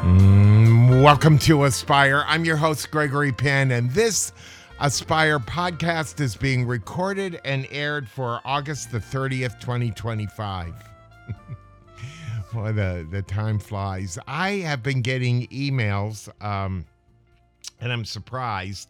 Welcome to Aspire. I'm your host, Gregory Penn, and this Aspire podcast is being recorded and aired for August the 30th, 2025. Well, the time flies. I have been getting emails, and I'm surprised,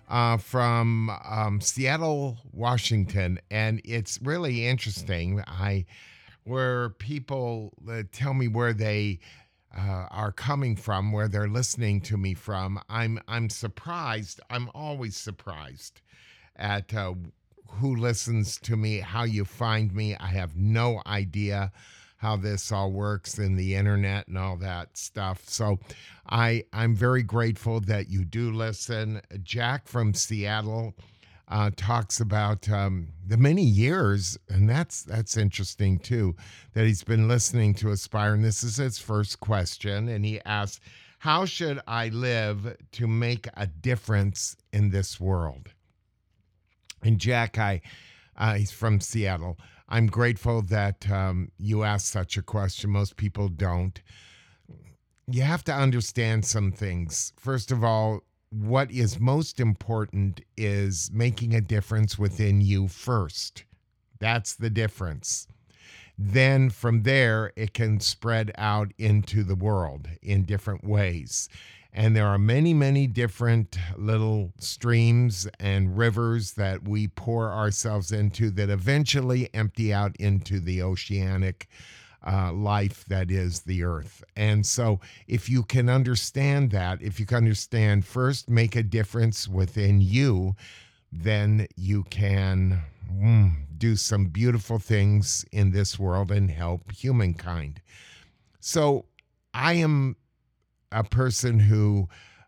from Seattle, Washington, and it's really interesting. Where people tell me where they are coming from, where they're listening to me from. I'm surprised. I'm always surprised at who listens to me, how you find me. I have no idea how this all works in the internet and all that stuff. So I'm very grateful that you do listen. Jack from Seattle talks about the many years, and that's interesting too, that he's been listening to Aspire. And this is his first question, and he asks, how should I live to make a difference in this world? And Jack, he's from Seattle. I'm grateful that you asked such a question. Most people don't. You have to understand some things. First of all, what is most important is making a difference within you first. That's the difference. Then from there, it can spread out into the world in different ways. And there are many, many different little streams and rivers that we pour ourselves into that eventually empty out into the oceanic life that is the earth. And so if you can understand that, if you can understand first, make a difference within you, then you can do some beautiful things in this world and help humankind. So I am a person who,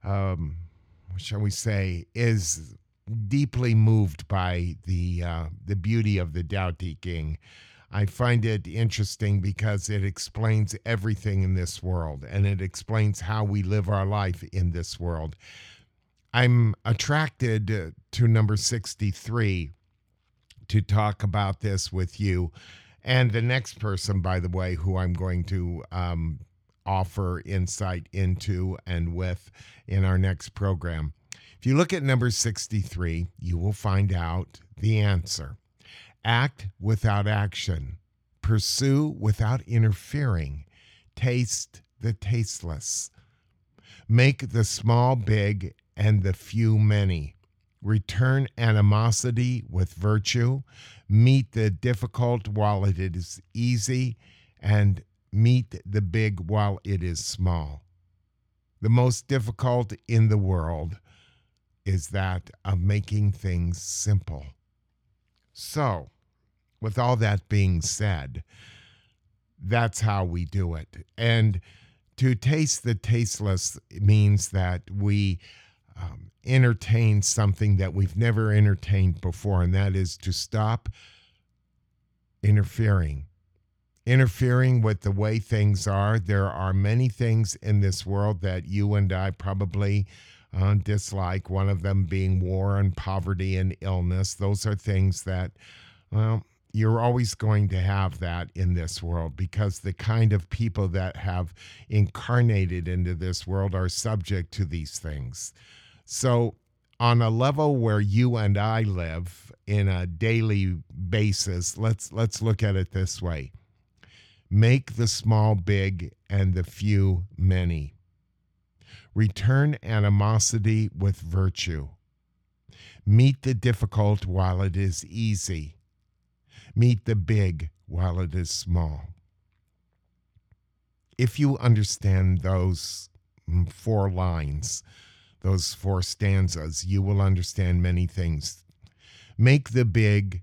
shall we say, is deeply moved by the beauty of the Tao Te Ching. I find it interesting because it explains everything in this world, and it explains how we live our life in this world. I'm attracted to number 63 to talk about this with you, and the next person, by the way, who I'm going to offer insight into and with in our next program. If you look at number 63, you will find out the answer. Act without action. Pursue without interfering. Taste the tasteless. Make the small big and the few many. Return animosity with virtue. Meet the difficult while it is easy, and meet the big while it is small. The most difficult in the world is that of making things simple. So, with all that being said, that's how we do it. And to taste the tasteless means that we entertain something that we've never entertained before, and that is to stop interfering with the way things are. There are many things in this world that you and I probably dislike, one of them being war and poverty and illness. Those are things that, well, you're always going to have that in this world because the kind of people that have incarnated into this world are subject to these things. So on a level where you and I live in a daily basis, let's look at it this way. Make the small big and the few many. Return animosity with virtue. Meet the difficult while it is easy. Meet the big while it is small. If you understand those 4 lines, those 4 stanzas, you will understand many things. Make the big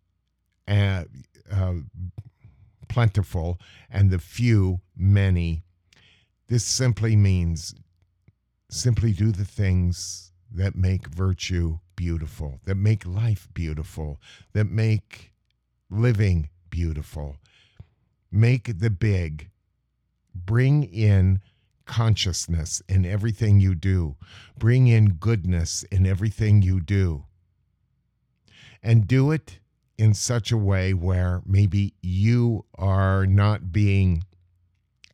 plentiful and the few many. This simply means simply do the things that make virtue beautiful, that make life beautiful, that make living beautiful. Make the big. Bring in consciousness in everything you do. Bring in goodness in everything you do. And do it in such a way where maybe you are not being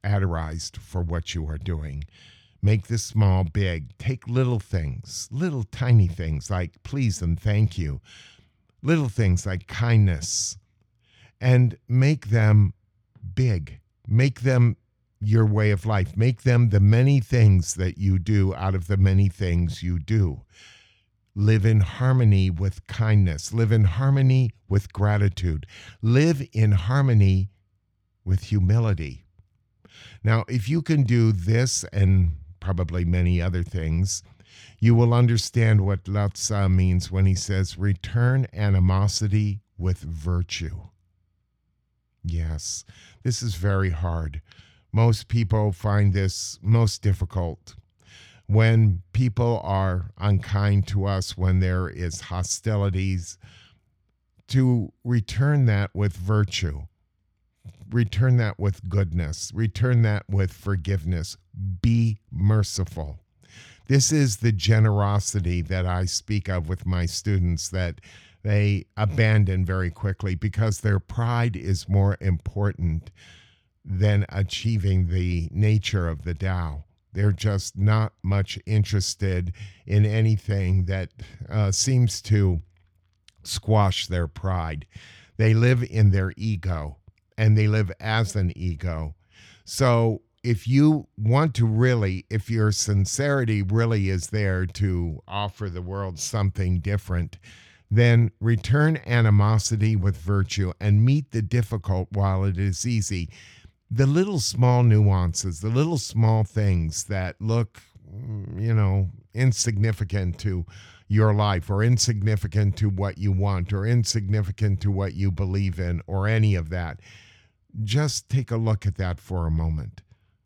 adorized for what you are doing. Make the small big. Take little things, little tiny things like please and thank you, little things like kindness, and make them big. Make them your way of life. Make them the many things that you do out of the many things you do. Live in harmony with kindness. Live in harmony with gratitude. Live in harmony with humility. Now, if you can do this and probably many other things, you will understand what Lao Tzu means when he says, return animosity with virtue. Yes, this is very hard. Most people find this most difficult. When people are unkind to us, when there is hostilities, to return that with virtue. Return that with goodness. Return that with forgiveness. Be merciful. This is the generosity that I speak of with my students that they abandon very quickly because their pride is more important than achieving the nature of the Tao. They're just not much interested in anything that seems to squash their pride. They live in their ego, and they live as an ego. So if you want to really, if your sincerity really is there to offer the world something different, then return animosity with virtue and meet the difficult while it is easy. The little small nuances, the little small things that look, insignificant to your life or insignificant to what you want or insignificant to what you believe in or any of that. Just take a look at that for a moment.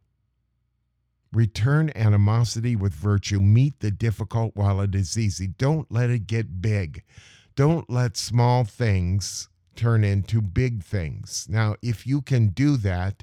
Return animosity with virtue. Meet the difficult while it is easy. Don't let it get big. Don't let small things turn into big things. Now, if you can do that,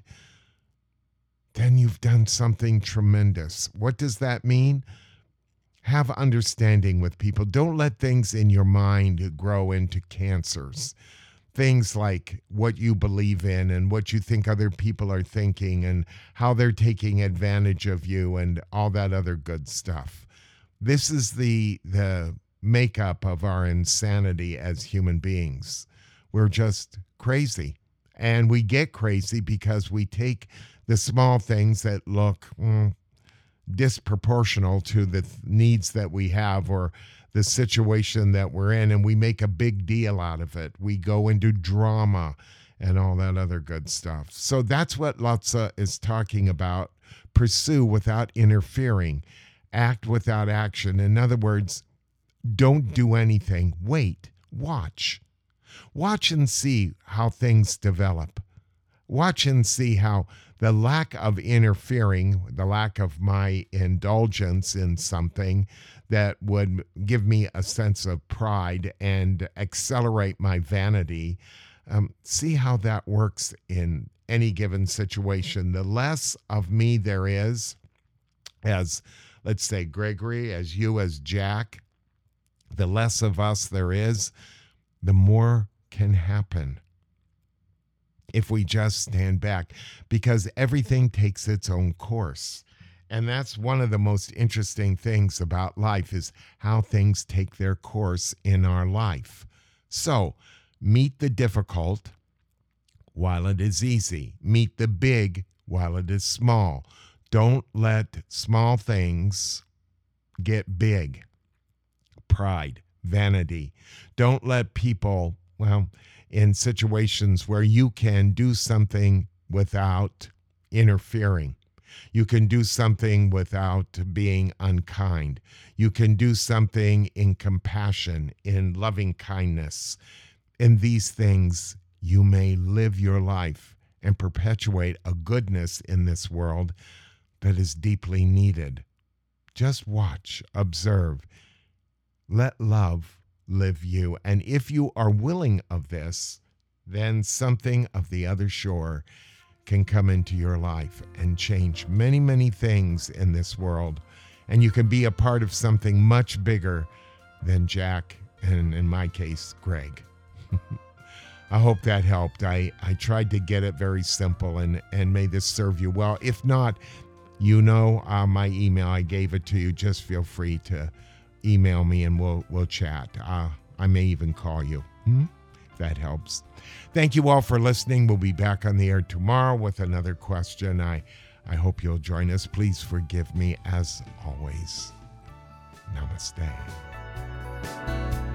then you've done something tremendous. What does that mean? Have understanding with people. Don't let things in your mind grow into cancers. Things like what you believe in and what you think other people are thinking and how they're taking advantage of you and all that other good stuff. This is the makeup of our insanity as human beings. We're just crazy. And we get crazy because we take the small things that look disproportional to the needs that we have or the situation that we're in, and we make a big deal out of it. We go into drama and all that other good stuff. So that's what Lao Tzu is talking about. Pursue without interfering. Act without action. In other words, don't do anything. Wait. Watch. Watch and see how things develop. Watch and see how the lack of interfering, the lack of my indulgence in something that would give me a sense of pride and accelerate my vanity, see how that works in any given situation. The less of me there is, as let's say Gregory, as you, as Jack, the less of us there is, the more can happen if we just stand back, because everything takes its own course. And that's one of the most interesting things about life is how things take their course in our life. So meet the difficult while it is easy. Meet the big while it is small. Don't let small things get big. Pride, vanity. Don't let people, in situations where you can do something without interfering. You can do something without being unkind. You can do something in compassion, in loving kindness. In these things, you may live your life and perpetuate a goodness in this world that is deeply needed. Just watch, observe. Let love live you. And if you are willing of this, then something of the other shore can come into your life and change many, many things in this world. And you can be a part of something much bigger than Jack and, in my case, Greg. I hope that helped. I tried to get it very simple, and may this serve you well. If not, my email. I gave it to you. Just feel free to email me and we'll chat. I may even call you. If that helps. Thank you all for listening. We'll be back on the air tomorrow with another question. I hope you'll join us. Please forgive me as always. Namaste.